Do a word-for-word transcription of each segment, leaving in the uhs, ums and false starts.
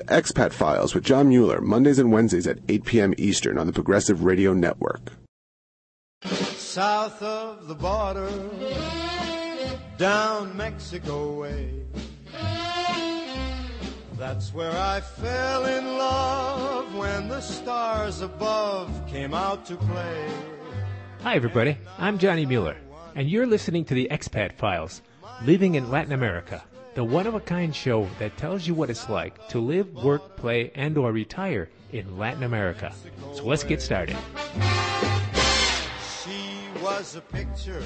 Expat Files with John Mueller, Mondays and Wednesdays at eight p.m. Eastern on the Progressive Radio Network. South of the border, down Mexico way, that's where I fell in love when the stars above came out to play. Hi everybody, I'm Johnny Mueller, and you're listening to the Expat Files, Living in Latin America, the one-of-a-kind show that tells you what it's like to live, work, play, and or retire in Latin America. So let's get started. She was a picture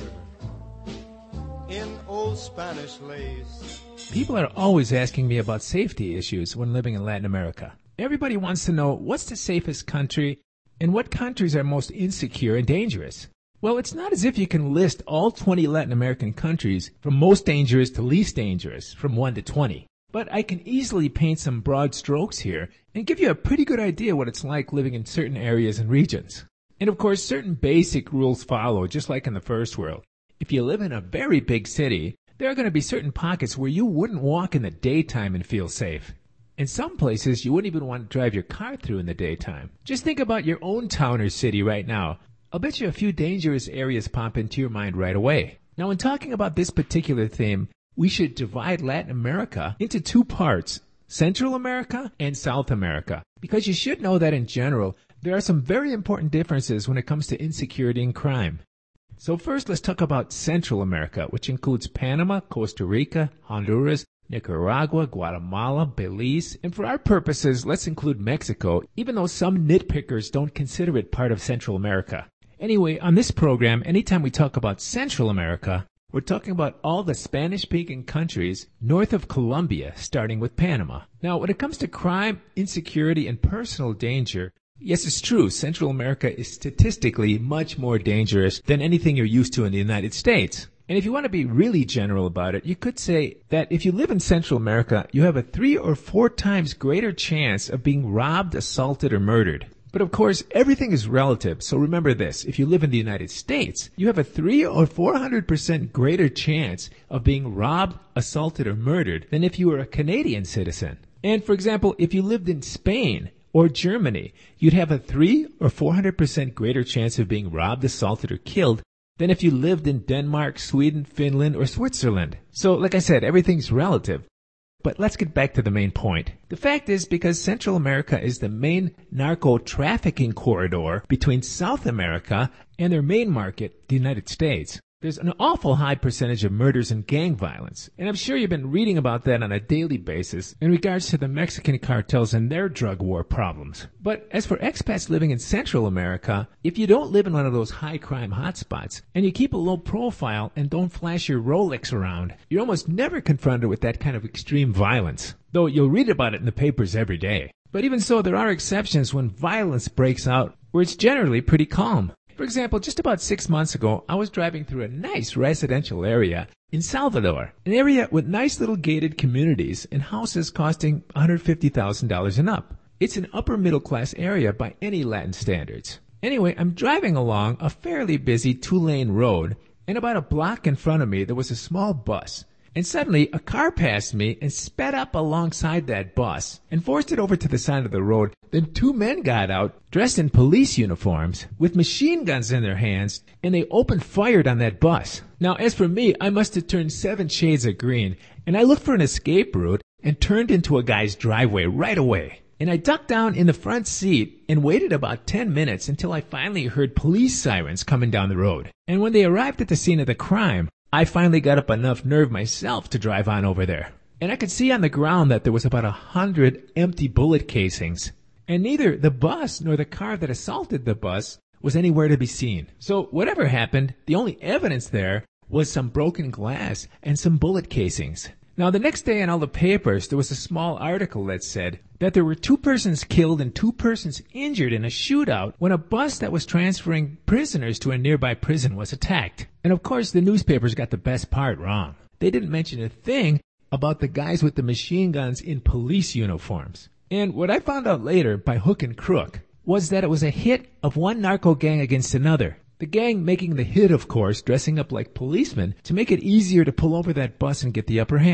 in old Spanish lace. People are always asking me about safety issues when living in Latin America. Everybody wants to know what's the safest country and what countries are most insecure and dangerous. Well, it's not as if you can list all twenty Latin American countries from most dangerous to least dangerous, from one to twenty. But I can easily paint some broad strokes here and give you a pretty good idea what it's like living in certain areas and regions. And of course, certain basic rules follow, just like in the first world. If you live in a very big city, there are going to be certain pockets where you wouldn't walk in the daytime and feel safe. In some places, you wouldn't even want to drive your car through in the daytime. Just think about your own town or city right now. I'll bet you a few dangerous areas pop into your mind right away. Now, in talking about this particular theme, we should divide Latin America into two parts, Central America and South America, because you should know that in general, there are some very important differences when it comes to insecurity and crime. So first, let's talk about Central America, which includes Panama, Costa Rica, Honduras, Nicaragua, Guatemala, Belize, and for our purposes, let's include Mexico, even though some nitpickers don't consider it part of Central America. Anyway, on this program, anytime we talk about Central America, we're talking about all the Spanish-speaking countries north of Colombia, starting with Panama. Now, when it comes to crime, insecurity, and personal danger, yes, it's true, Central America is statistically much more dangerous than anything you're used to in the United States. And if you want to be really general about it, you could say that if you live in Central America, you have a three or four times greater chance of being robbed, assaulted, or murdered. But of course, everything is relative, so remember this. If you live in the United States, you have a three or four hundred percent greater chance of being robbed, assaulted, or murdered than if you were a Canadian citizen. And for example, if you lived in Spain or Germany, you'd have a three or four hundred percent greater chance of being robbed, assaulted, or killed than if you lived in Denmark, Sweden, Finland, or Switzerland. So, like I said, everything's relative. But let's get back to the main point. The fact is, because Central America is the main narco-trafficking corridor between South America and their main market, the United States, there's an awful high percentage of murders and gang violence. And I'm sure you've been reading about that on a daily basis in regards to the Mexican cartels and their drug war problems. But as for expats living in Central America, if you don't live in one of those high crime hotspots and you keep a low profile and don't flash your Rolex around, you're almost never confronted with that kind of extreme violence. Though you'll read about it in the papers every day. But even so, there are exceptions when violence breaks out where it's generally pretty calm. For example, just about six months ago, I was driving through a nice residential area in Salvador, an area with nice little gated communities and houses costing one hundred fifty thousand dollars and up. It's an upper middle class area by any Latin standards. Anyway, I'm driving along a fairly busy two-lane road, and about a block in front of me there was a small bus. And suddenly, a car passed me and sped up alongside that bus and forced it over to the side of the road. Then two men got out, dressed in police uniforms, with machine guns in their hands, and they opened fire on that bus. Now, as for me, I must have turned seven shades of green, and I looked for an escape route and turned into a guy's driveway right away. And I ducked down in the front seat and waited about ten minutes until I finally heard police sirens coming down the road. And when they arrived at the scene of the crime, I finally got up enough nerve myself to drive on over there. And I could see on the ground that there was about a hundred empty bullet casings. And neither the bus nor the car that assaulted the bus was anywhere to be seen. So whatever happened, the only evidence there was some broken glass and some bullet casings. Now, the next day in all the papers, there was a small article that said that there were two persons killed and two persons injured in a shootout when a bus that was transferring prisoners to a nearby prison was attacked. And of course, the newspapers got the best part wrong. They didn't mention a thing about the guys with the machine guns in police uniforms. And what I found out later, by hook and crook, was that it was a hit of one narco gang against another. The gang making the hit, of course, dressing up like policemen to make it easier to pull over that bus and get the upper hand.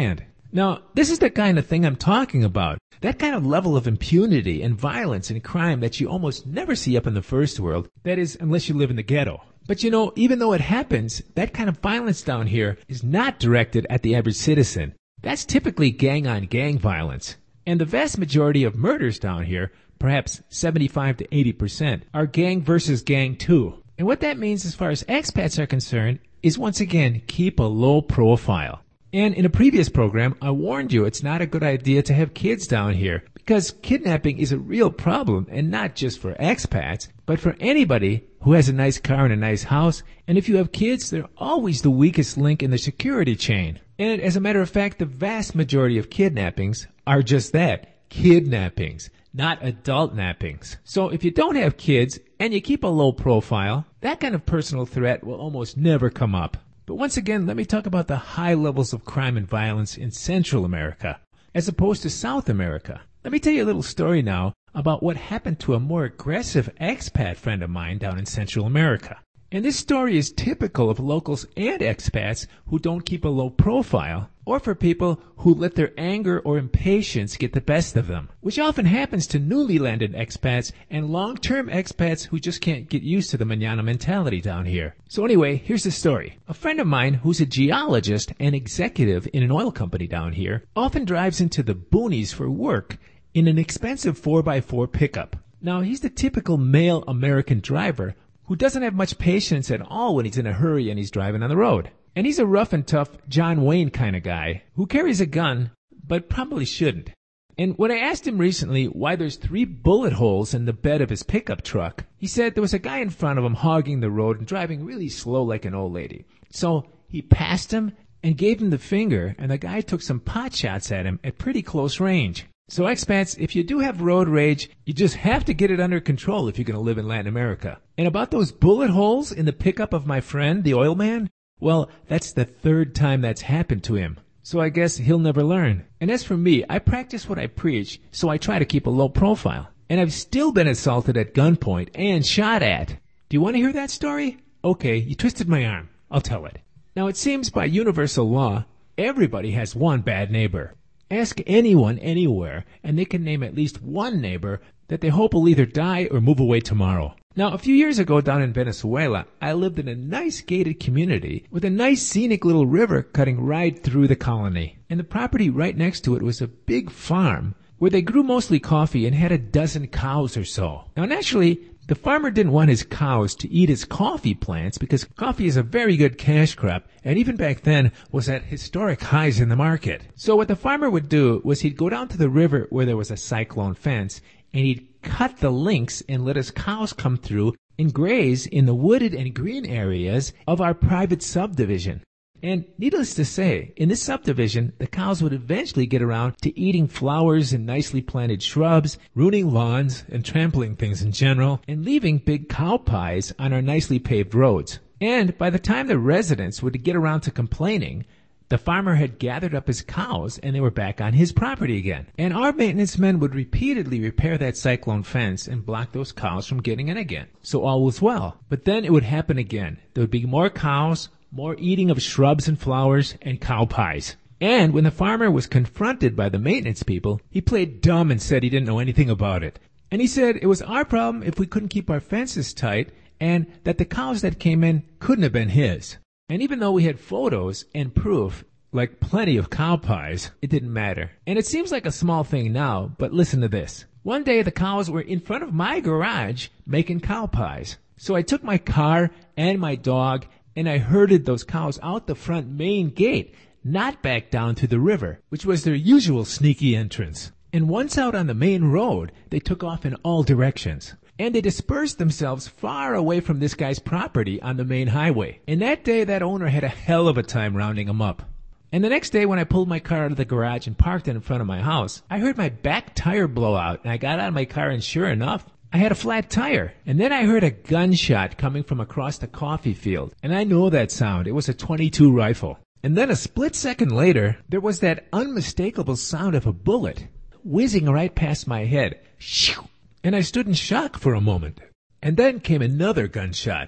Now, this is the kind of thing I'm talking about. That kind of level of impunity and violence and crime that you almost never see up in the first world. That is, unless you live in the ghetto. But you know, even though it happens, that kind of violence down here is not directed at the average citizen. That's typically gang-on-gang violence. And the vast majority of murders down here, perhaps seventy-five to eighty percent, are gang versus gang too. And what that means as far as expats are concerned is, once again, keep a low profile. And in a previous program, I warned you it's not a good idea to have kids down here because kidnapping is a real problem, and not just for expats, but for anybody who has a nice car and a nice house. And if you have kids, they're always the weakest link in the security chain. And as a matter of fact, the vast majority of kidnappings are just that, kidnappings, not adult nappings. So if you don't have kids and you keep a low profile, that kind of personal threat will almost never come up. But once again, let me talk about the high levels of crime and violence in Central America, as opposed to South America. Let me tell you a little story now about what happened to a more aggressive expat friend of mine down in Central America. And this story is typical of locals and expats who don't keep a low profile, or for people who let their anger or impatience get the best of them, which often happens to newly landed expats and long-term expats who just can't get used to the mañana mentality down here. So anyway, here's the story. A friend of mine who's a geologist and executive in an oil company down here often drives into the boonies for work in an expensive four by four pickup. Now, he's the typical male American driver who doesn't have much patience at all when he's in a hurry and he's driving on the road. And he's a rough and tough John Wayne kind of guy who carries a gun, but probably shouldn't. And when I asked him recently why there's three bullet holes in the bed of his pickup truck, he said there was a guy in front of him hogging the road and driving really slow like an old lady. So he passed him and gave him the finger, and the guy took some pot shots at him at pretty close range. So expats, if you do have road rage, you just have to get it under control if you're going to live in Latin America. And about those bullet holes in the pickup of my friend, the oil man, well, that's the third time that's happened to him. So I guess he'll never learn. And as for me, I practice what I preach, so I try to keep a low profile. And I've still been assaulted at gunpoint and shot at. Do you want to hear that story? Okay, you twisted my arm. I'll tell it. Now, it seems by universal law, everybody has one bad neighbor. Ask anyone anywhere, and they can name at least one neighbor that they hope will either die or move away tomorrow. Now, a few years ago down in Venezuela, I lived in a nice gated community with a nice scenic little river cutting right through the colony. And the property right next to it was a big farm where they grew mostly coffee and had a dozen cows or so. Now, naturally, the farmer didn't want his cows to eat his coffee plants because coffee is a very good cash crop, and even back then was at historic highs in the market. So what the farmer would do was he'd go down to the river where there was a cyclone fence, and he'd cut the links and let his cows come through and graze in the wooded and green areas of our private subdivision. And needless to say, in this subdivision, the cows would eventually get around to eating flowers and nicely planted shrubs, ruining lawns and trampling things in general, and leaving big cow pies on our nicely paved roads. And by the time the residents would get around to complaining, the farmer had gathered up his cows and they were back on his property again. And our maintenance men would repeatedly repair that cyclone fence and block those cows from getting in again. So all was well. But then it would happen again. There would be more cows, more eating of shrubs and flowers, and cow pies. And when the farmer was confronted by the maintenance people, he played dumb and said he didn't know anything about it. And he said it was our problem if we couldn't keep our fences tight, and that the cows that came in couldn't have been his. And even though we had photos and proof, like plenty of cow pies, it didn't matter. And it seems like a small thing now, but listen to this. One day the cows were in front of my garage making cow pies. So I took my car and my dog and I herded those cows out the front main gate, not back down to the river, which was their usual sneaky entrance. And once out on the main road, they took off in all directions. And they dispersed themselves far away from this guy's property on the main highway. And that day, that owner had a hell of a time rounding them up. And the next day, when I pulled my car out of the garage and parked it in front of my house, I heard my back tire blow out, and I got out of my car, and sure enough, I had a flat tire. And then I heard a gunshot coming from across the coffee field. And I know that sound. It was a twenty-two rifle. And then a split second later, there was that unmistakable sound of a bullet whizzing right past my head. Shoo! And I stood in shock for a moment. And then came another gunshot.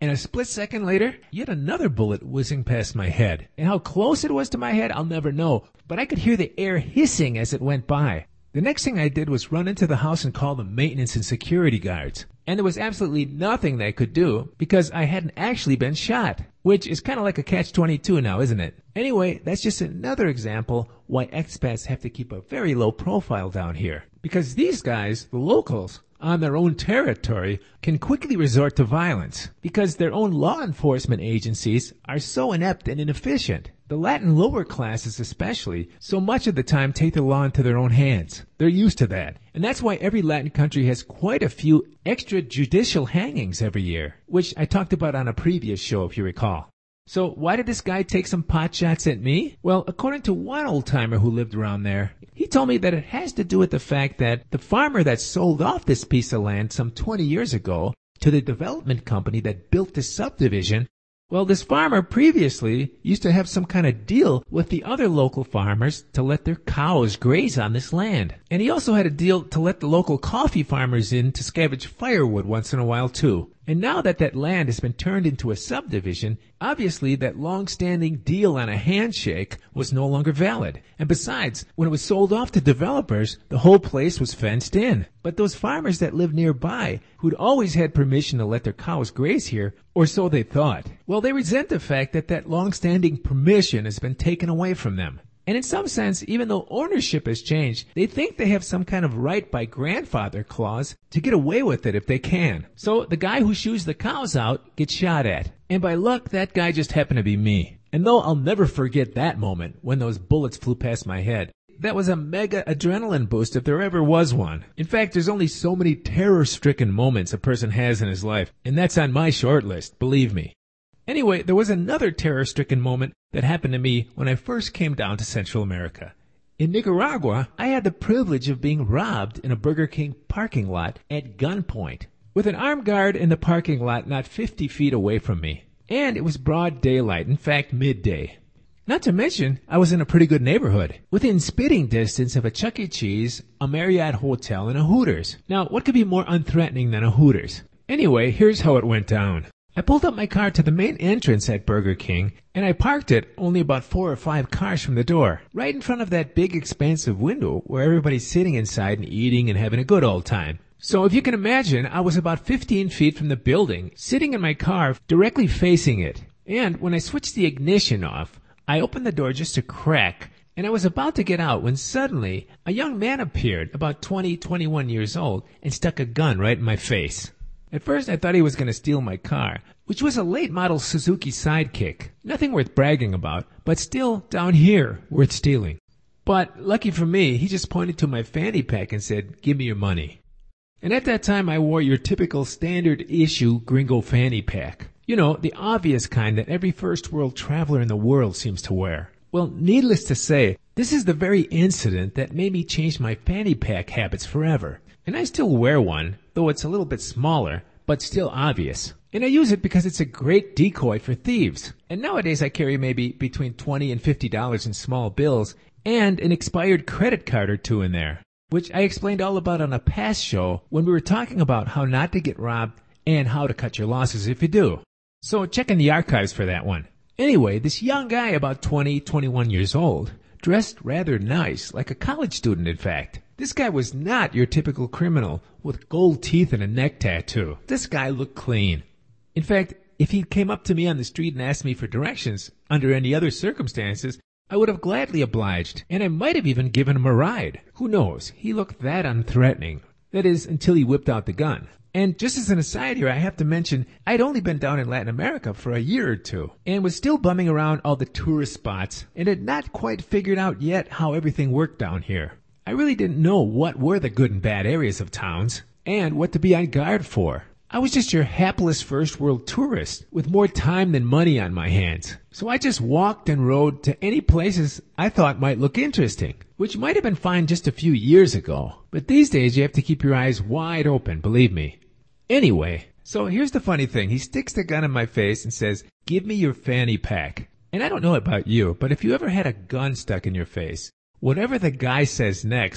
And a split second later, yet another bullet whizzing past my head. And how close it was to my head, I'll never know, but I could hear the air hissing as it went by. The next thing I did was run into the house and call the maintenance and security guards. And there was absolutely nothing they could do because I hadn't actually been shot, which is kind of like a catch twenty-two now, isn't it? Anyway, that's just another example why expats have to keep a very low profile down here. Because these guys, the locals, on their own territory, can quickly resort to violence because their own law enforcement agencies are so inept and inefficient. The Latin lower classes especially, so much of the time take the law into their own hands. They're used to that. And that's why every Latin country has quite a few extrajudicial hangings every year, which I talked about on a previous show if you recall. So why did this guy take some pot shots at me? Well, according to one old-timer who lived around there, he told me that it has to do with the fact that the farmer that sold off this piece of land some twenty years ago to the development company that built this subdivision, well, this farmer previously used to have some kind of deal with the other local farmers to let their cows graze on this land. And he also had a deal to let the local coffee farmers in to scavenge firewood once in a while too. And now that that land has been turned into a subdivision, obviously that long-standing deal on a handshake was no longer valid. And besides, when it was sold off to developers, the whole place was fenced in. But those farmers that lived nearby, who'd always had permission to let their cows graze here, or so they thought, well, they resent the fact that that long-standing permission has been taken away from them. And in some sense, even though ownership has changed, they think they have some kind of right by grandfather clause to get away with it if they can. So the guy who shoos the cows out gets shot at. And by luck, that guy just happened to be me. And though I'll never forget that moment when those bullets flew past my head, that was a mega adrenaline boost if there ever was one. In fact, there's only so many terror-stricken moments a person has in his life, and that's on my short list, believe me. Anyway, there was another terror-stricken moment that happened to me when I first came down to Central America. In Nicaragua, I had the privilege of being robbed in a Burger King parking lot at gunpoint, with an armed guard in the parking lot not fifty feet away from me. And it was broad daylight, in fact midday. Not to mention, I was in a pretty good neighborhood, within spitting distance of a Chuck E. Cheese, a Marriott Hotel, and a Hooters. Now, what could be more unthreatening than a Hooters? Anyway, here's how it went down. I pulled up my car to the main entrance at Burger King, and I parked it only about four or five cars from the door, right in front of that big expansive window where everybody's sitting inside and eating and having a good old time. So if you can imagine, I was about fifteen feet from the building, sitting in my car directly facing it. And when I switched the ignition off, I opened the door just a crack, and I was about to get out when suddenly a young man appeared, about twenty, twenty-one years old, and stuck a gun right in my face. At first, I thought he was going to steal my car, which was a late-model Suzuki Sidekick. Nothing worth bragging about, but still, down here, worth stealing. But, lucky for me, he just pointed to my fanny pack and said, "Give me your money." And at that time, I wore your typical standard-issue gringo fanny pack. You know, the obvious kind that every first-world traveler in the world seems to wear. Well, needless to say, this is the very incident that made me change my fanny pack habits forever. And I still wear one, though it's a little bit smaller, but still obvious. And I use it because it's a great decoy for thieves. And nowadays I carry maybe between twenty and fifty dollars in small bills and an expired credit card or two in there, which I explained all about on a past show when we were talking about how not to get robbed and how to cut your losses if you do. So check in the archives for that one. Anyway, this young guy about twenty, twenty-one years old, dressed rather nice, like a college student in fact. This guy was not your typical criminal with gold teeth and a neck tattoo. This guy looked clean. In fact, if he came up to me on the street and asked me for directions under any other circumstances, I would have gladly obliged, and I might have even given him a ride. Who knows? He looked that unthreatening. That is, until he whipped out the gun. And just as an aside here, I have to mention, I'd only been down in Latin America for a year or two, and was still bumming around all the tourist spots, and had not quite figured out yet how everything worked down here. I really didn't know what were the good and bad areas of towns, and what to be on guard for. I was just your hapless first world tourist, with more time than money on my hands. So I just walked and rode to any places I thought might look interesting, which might have been fine just a few years ago. But these days you have to keep your eyes wide open, believe me. Anyway, so here's the funny thing. He sticks the gun in my face and says, "Give me your fanny pack." And I don't know about you, but if you ever had a gun stuck in your face, whatever the guy says next,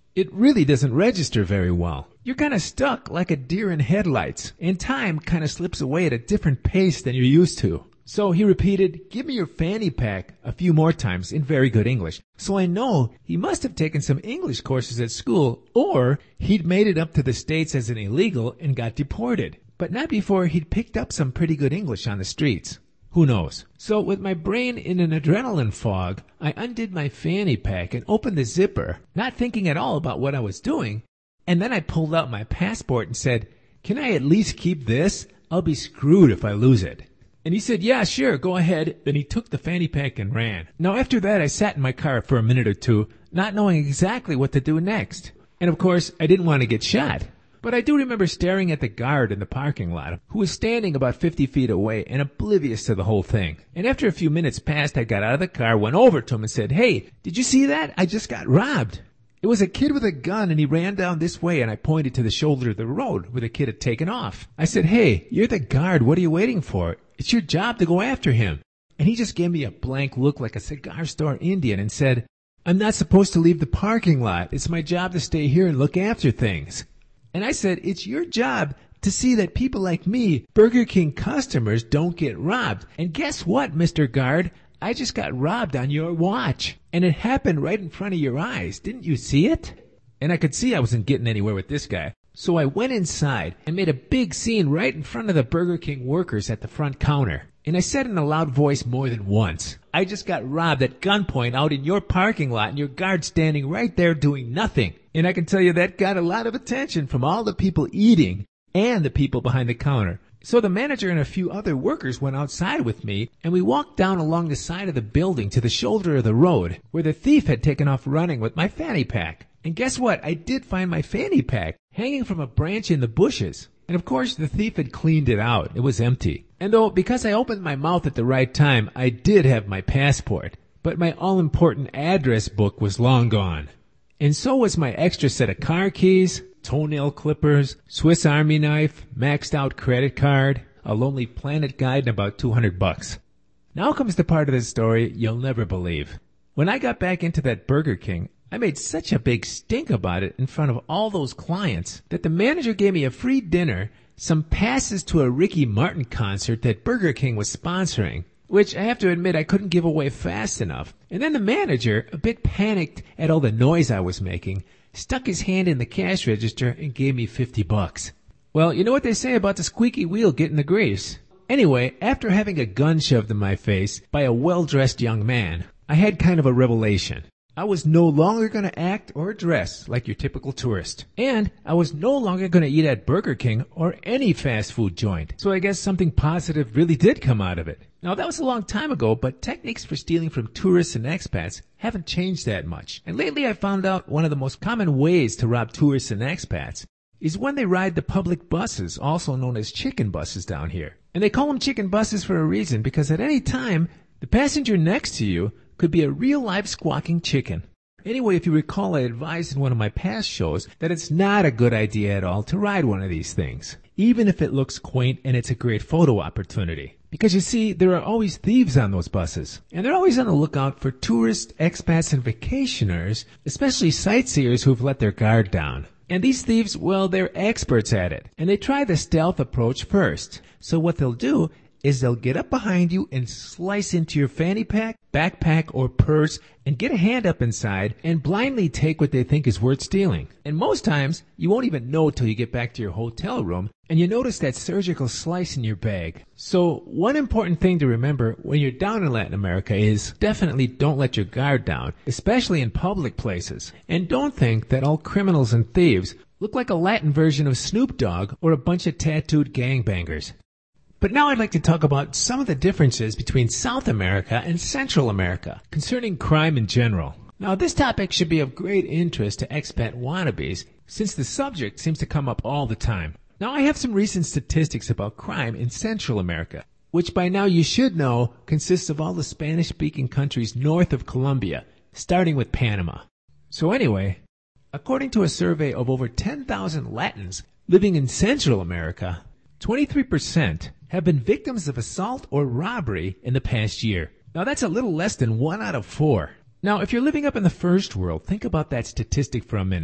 it really doesn't register very well. You're kind of stuck like a deer in headlights, and time kind of slips away at a different pace than you're used to. So he repeated, "Give me your fanny pack," a few more times in very good English. So I know he must have taken some English courses at school, or he'd made it up to the States as an illegal and got deported. But not before he'd picked up some pretty good English on the streets. Who knows? So with my brain in an adrenaline fog, I undid my fanny pack and opened the zipper, not thinking at all about what I was doing. And then I pulled out my passport and said, "Can I at least keep this? I'll be screwed if I lose it." And he said, "Yeah, sure, go ahead." Then he took the fanny pack and ran. Now after that, I sat in my car for a minute or two, not knowing exactly what to do next. And of course, I didn't want to get shot. But I do remember staring at the guard in the parking lot, who was standing about fifty feet away and oblivious to the whole thing. And after a few minutes passed, I got out of the car, went over to him and said, "Hey, did you see that? I just got robbed." It was a kid with a gun, and he ran down this way, and I pointed to the shoulder of the road where the kid had taken off. I said, "Hey, you're the guard. What are you waiting for? It's your job to go after him." And he just gave me a blank look like a cigar store Indian and said, "I'm not supposed to leave the parking lot. It's my job to stay here and look after things." And I said, "It's your job to see that people like me, Burger King customers, don't get robbed. And guess what, Mister Guard? I just got robbed on your watch. And it happened right in front of your eyes. Didn't you see it?" And I could see I wasn't getting anywhere with this guy. So I went inside and made a big scene right in front of the Burger King workers at the front counter. And I said in a loud voice more than once, "I just got robbed at gunpoint out in your parking lot, and your guard's standing right there doing nothing." And I can tell you that got a lot of attention from all the people eating and the people behind the counter. So the manager and a few other workers went outside with me, and we walked down along the side of the building to the shoulder of the road, where the thief had taken off running with my fanny pack. And guess what? I did find my fanny pack hanging from a branch in the bushes. And of course, the thief had cleaned it out. It was empty. And though, because I opened my mouth at the right time, I did have my passport, but my all-important address book was long gone. And so was my extra set of car keys, toenail clippers, Swiss Army knife, maxed out credit card, a Lonely Planet guide, and about two hundred bucks. Now comes the part of the story you'll never believe. When I got back into that Burger King, I made such a big stink about it in front of all those clients that the manager gave me a free dinner, some passes to a Ricky Martin concert that Burger King was sponsoring, which I have to admit I couldn't give away fast enough. And then the manager, a bit panicked at all the noise I was making, stuck his hand in the cash register and gave me fifty bucks. Well, you know what they say about the squeaky wheel getting the grease. Anyway, after having a gun shoved in my face by a well-dressed young man, I had kind of a revelation. I was no longer going to act or dress like your typical tourist. And I was no longer going to eat at Burger King or any fast food joint. So I guess something positive really did come out of it. Now, that was a long time ago, but techniques for stealing from tourists and expats haven't changed that much. And lately I found out one of the most common ways to rob tourists and expats is when they ride the public buses, also known as chicken buses down here. And they call them chicken buses for a reason, because at any time, the passenger next to you could be a real live squawking chicken. Anyway, if you recall, I advised in one of my past shows that it's not a good idea at all to ride one of these things, even if it looks quaint and it's a great photo opportunity. Because you see, there are always thieves on those buses, and they're always on the lookout for tourists, expats, and vacationers, especially sightseers who've let their guard down. And these thieves, well, they're experts at it, and they try the stealth approach first. So what they'll do is they'll get up behind you and slice into your fanny pack, backpack, or purse and get a hand up inside and blindly take what they think is worth stealing. And most times, you won't even know till you get back to your hotel room and you notice that surgical slice in your bag. So one important thing to remember when you're down in Latin America is definitely don't let your guard down, especially in public places. And don't think that all criminals and thieves look like a Latin version of Snoop Dogg or a bunch of tattooed gangbangers. But now I'd like to talk about some of the differences between South America and Central America concerning crime in general. Now, this topic should be of great interest to expat wannabes since the subject seems to come up all the time. Now, I have some recent statistics about crime in Central America, which by now you should know consists of all the Spanish-speaking countries north of Colombia, starting with Panama. So anyway, according to a survey of over ten thousand Latins living in Central America, twenty-three percent have been victims of assault or robbery in the past year. Now that's a little less than one out of four. Now if you're living up in the first world, think about that statistic for a minute.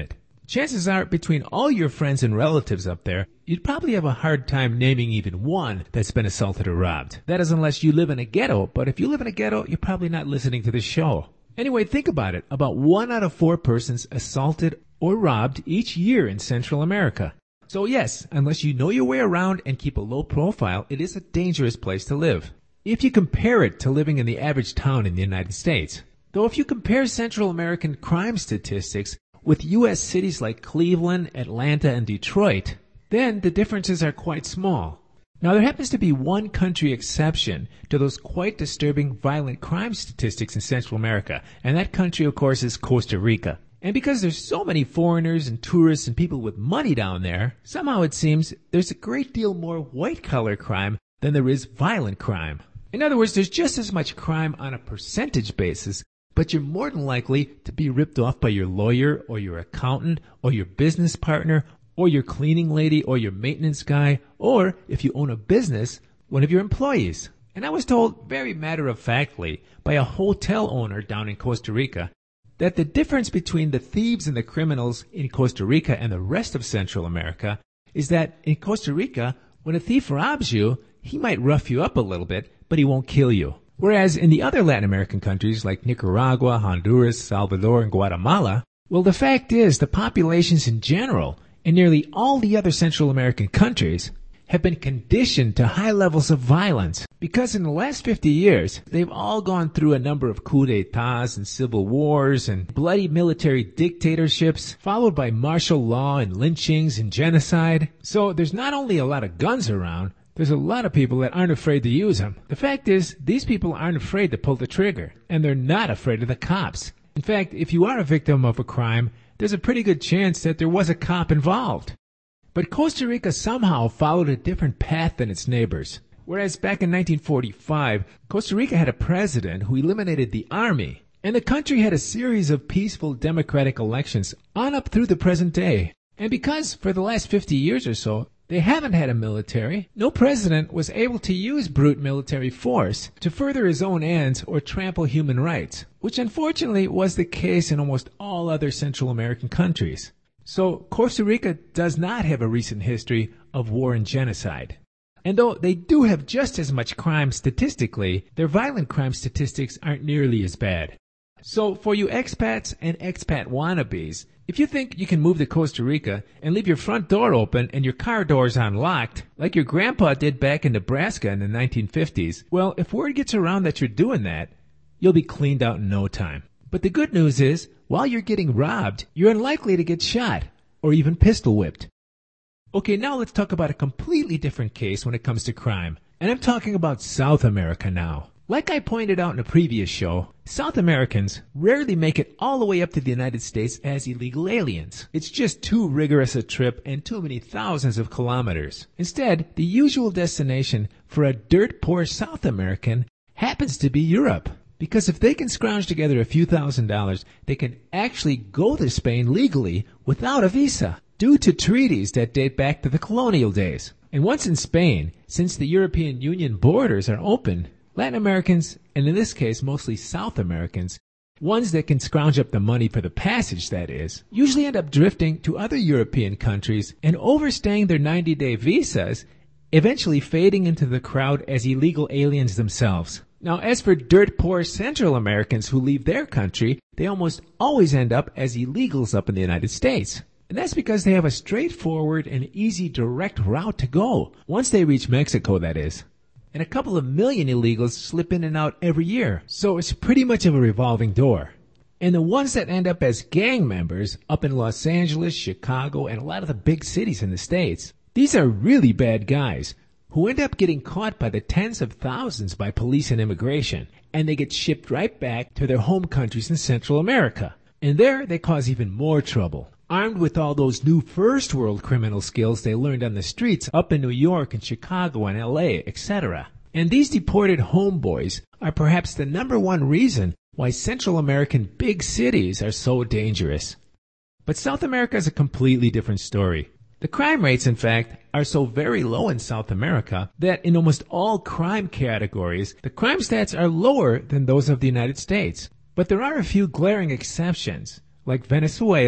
chances are between all your friends and relatives up there, you'd probably have a hard time naming even one that's been assaulted or robbed. That is unless you live in a ghetto, but if you live in a ghetto, you're probably not listening to this show. Anyway, think about it. About one out of four persons assaulted or robbed each year in Central America. So yes, unless you know your way around and keep a low profile, it is a dangerous place to live. If you compare it to living in the average town in the United States. Though if you compare Central American crime statistics with U S cities like Cleveland, Atlanta, and Detroit, then the differences are quite small. Now there happens to be one country exception to those quite disturbing violent crime statistics in Central America, and that country of course is Costa Rica. And because there's so many foreigners and tourists and people with money down there, somehow it seems there's a great deal more white-collar crime than there is violent crime. In other words, there's just as much crime on a percentage basis, but you're more than likely to be ripped off by your lawyer or your accountant or your business partner or your cleaning lady or your maintenance guy, or if you own a business, one of your employees. And I was told very matter-of-factly by a hotel owner down in Costa Rica that the difference between the thieves and the criminals in Costa Rica and the rest of Central America is that in Costa Rica, when a thief robs you, he might rough you up a little bit, but he won't kill you. Whereas in the other Latin American countries like Nicaragua, Honduras, Salvador, and Guatemala, well, the fact is the populations in general in nearly all the other Central American countries have been conditioned to high levels of violence because in the last fifty years, they've all gone through a number of coups d'etats and civil wars and bloody military dictatorships, followed by martial law and lynchings and genocide. So there's not only a lot of guns around, there's a lot of people that aren't afraid to use them. The fact is, these people aren't afraid to pull the trigger, and they're not afraid of the cops. In fact, if you are a victim of a crime, there's a pretty good chance that there was a cop involved. But Costa Rica somehow followed a different path than its neighbors. Whereas back in nineteen forty-five, Costa Rica had a president who eliminated the army, and the country had a series of peaceful democratic elections on up through the present day. And because for the last fifty years or so, they haven't had a military, no president was able to use brute military force to further his own ends or trample human rights, which unfortunately was the case in almost all other Central American countries. So Costa Rica does not have a recent history of war and genocide. And though they do have just as much crime statistically, their violent crime statistics aren't nearly as bad. So for you expats and expat wannabes, if you think you can move to Costa Rica and leave your front door open and your car doors unlocked, like your grandpa did back in Nebraska in the nineteen fifties, well, if word gets around that you're doing that, you'll be cleaned out in no time. But the good news is, while you're getting robbed, you're unlikely to get shot or even pistol whipped. Okay, now let's talk about a completely different case when it comes to crime. And I'm talking about South America now. Like I pointed out in a previous show, South Americans rarely make it all the way up to the United States as illegal aliens. It's just too rigorous a trip and too many thousands of kilometers. Instead, the usual destination for a dirt-poor South American happens to be Europe. Because if they can scrounge together a few thousand dollars, they can actually go to Spain legally without a visa, due to treaties that date back to the colonial days. And once in Spain, since the European Union borders are open, Latin Americans, and in this case mostly South Americans, ones that can scrounge up the money for the passage, that is, usually end up drifting to other European countries and overstaying their ninety-day visas, eventually fading into the crowd as illegal aliens themselves. Now, as for dirt-poor Central Americans who leave their country, they almost always end up as illegals up in the United States. And that's because they have a straightforward and easy direct route to go, once they reach Mexico, that is. And a couple of million illegals slip in and out every year, so it's pretty much of a revolving door. And the ones that end up as gang members up in Los Angeles, Chicago, and a lot of the big cities in the States, these are really bad guys who end up getting caught by the tens of thousands by police and immigration, and they get shipped right back to their home countries in Central America. And there they cause even more trouble, armed with all those new first world criminal skills they learned on the streets up in New York and Chicago and L A, et cetera. And these deported homeboys are perhaps the number one reason why Central American big cities are so dangerous. But South America is a completely different story. The crime rates, in fact, are so very low in South America that in almost all crime categories, the crime stats are lower than those of the United States. But there are a few glaring exceptions, like Venezuela,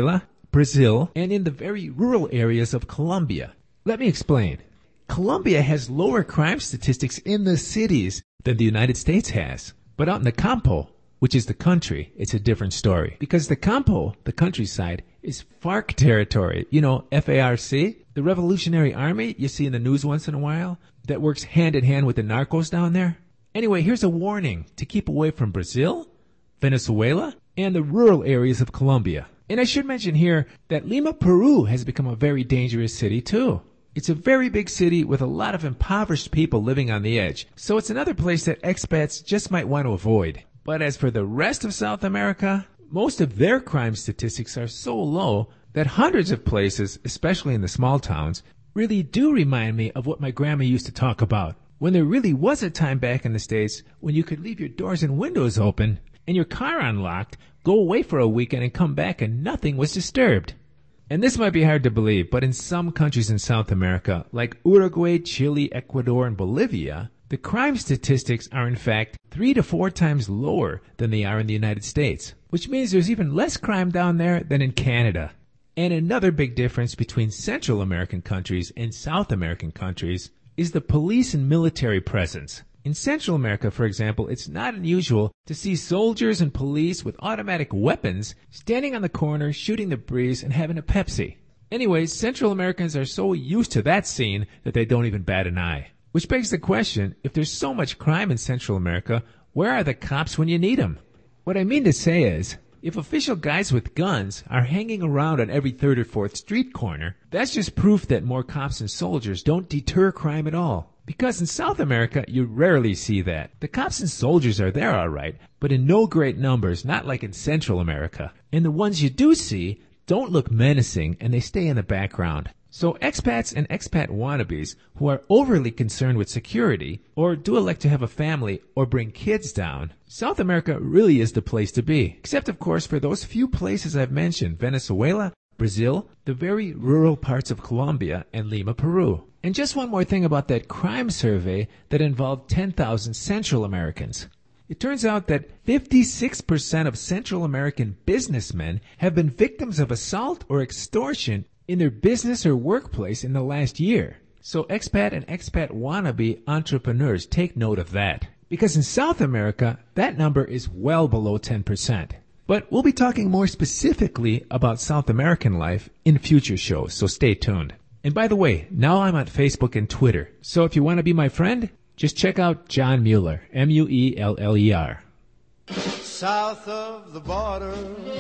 Brazil, and in the very rural areas of Colombia. Let me explain. Colombia has lower crime statistics in the cities than the United States has. But out in the Campo, which is the country, it's a different story. Because the Campo, the countryside, is FARC territory. You know, F A R C, the Revolutionary Army you see in the news once in a while, that works hand in hand with the narcos down there. Anyway, here's a warning to keep away from Brazil, Venezuela, and the rural areas of Colombia. And I should mention here that Lima, Peru has become a very dangerous city too. It's a very big city with a lot of impoverished people living on the edge, so it's another place that expats just might want to avoid. But as for the rest of South America, most of their crime statistics are so low that hundreds of places, especially in the small towns, really do remind me of what my grandma used to talk about, when there really was a time back in the States when you could leave your doors and windows open and your car unlocked, go away for a weekend and come back and nothing was disturbed. And this might be hard to believe, but in some countries in South America, like Uruguay, Chile, Ecuador, and Bolivia, the crime statistics are in fact three to four times lower than they are in the United States, which means there's even less crime down there than in Canada. And another big difference between Central American countries and South American countries is the police and military presence. In Central America, for example, it's not unusual to see soldiers and police with automatic weapons standing on the corner, shooting the breeze, and having a Pepsi. Anyways, Central Americans are so used to that scene that they don't even bat an eye. Which begs the question, if there's so much crime in Central America, where are the cops when you need them? What I mean to say is, if official guys with guns are hanging around on every third or fourth street corner, that's just proof that more cops and soldiers don't deter crime at all. Because in South America, you rarely see that. The cops and soldiers are there all right, but in no great numbers, not like in Central America. And the ones you do see don't look menacing and they stay in the background. So expats and expat wannabes who are overly concerned with security or do elect to have a family or bring kids down, South America really is the place to be. Except, of course, for those few places I've mentioned, Venezuela, Brazil, the very rural parts of Colombia, and Lima, Peru. And just one more thing about that crime survey that involved ten thousand Central Americans. It turns out that fifty-six percent of Central American businessmen have been victims of assault or extortion in their business or workplace in the last year. So expat and expat wannabe entrepreneurs take note of that. Because in South America, that number is well below ten percent. But we'll be talking more specifically about South American life in future shows, so stay tuned. And by the way, now I'm on Facebook and Twitter. So if you want to be my friend, just check out John Mueller, M U E L L E R. South of the border.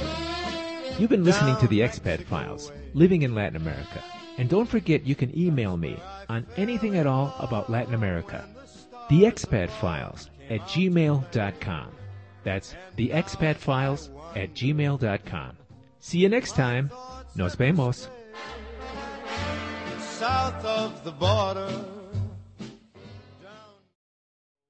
You've been listening to the Expat Files, living in Latin America. And don't forget you can email me on anything at all about Latin America. The Expat Files at gmail dot com. That's the Expat Files at gmail dot com. See you next time. Nos vemos. South of the border.